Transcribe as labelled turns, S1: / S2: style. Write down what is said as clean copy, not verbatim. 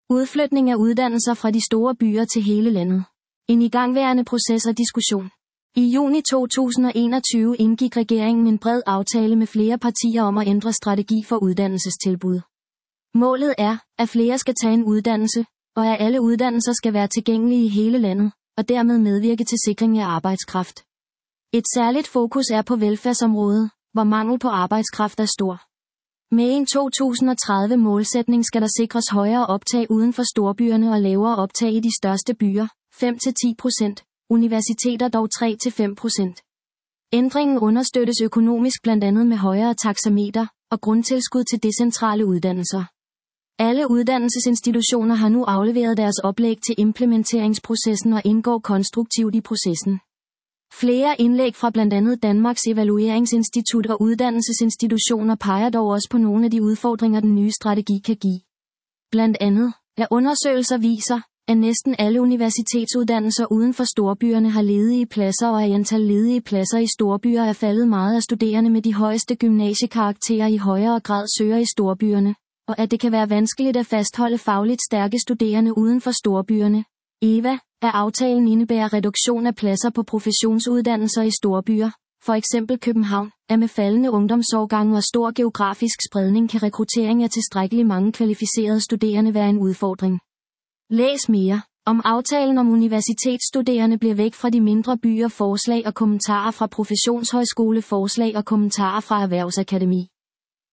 S1: Udflytning af uddannelser fra de store byer til hele landet. En igangværende proces og diskussion. I juni 2021 indgik regeringen en bred aftale med flere partier om at ændre strategi for uddannelsestilbud. Målet er, at flere skal tage en uddannelse, og at alle uddannelser skal være tilgængelige i hele landet, og dermed medvirke til sikring af arbejdskraft. Et særligt fokus er på velfærdsområdet, hvor mangel på arbejdskraft er stor. Med en 2030 målsætning skal der sikres højere optag uden for storbyerne og lavere optag i de største byer, 5-10%, universiteter dog 3-5%. Ændringen understøttes økonomisk blandt andet med højere taxameter og grundtilskud til decentrale uddannelser. Alle uddannelsesinstitutioner har nu afleveret deres oplæg til implementeringsprocessen og indgår konstruktivt i processen. Flere indlæg fra blandt andet Danmarks Evalueringsinstitut og uddannelsesinstitutioner peger dog også på nogle af de udfordringer, den nye strategi kan give. Blandt andet, at undersøgelser viser, at næsten alle universitetsuddannelser uden for storbyerne har ledige pladser, og at antal ledige pladser i storbyer er faldet meget af studerende med de højeste gymnasiekarakterer i højere grad søger i storbyerne, og at det kan være vanskeligt at fastholde fagligt stærke studerende uden for storbyerne. EVA, at aftalen indebærer reduktion af pladser på professionsuddannelser i storbyer, for eksempel København, at med faldende ungdomsårgange og stor geografisk spredning kan rekruttering af tilstrækkeligt mange kvalificerede studerende være en udfordring. Læs mere om aftalen om universitetsstuderende bliver væk fra de mindre byer. Forslag og kommentarer fra Professionshøjskole. Forslag og kommentarer fra Erhvervsakademi.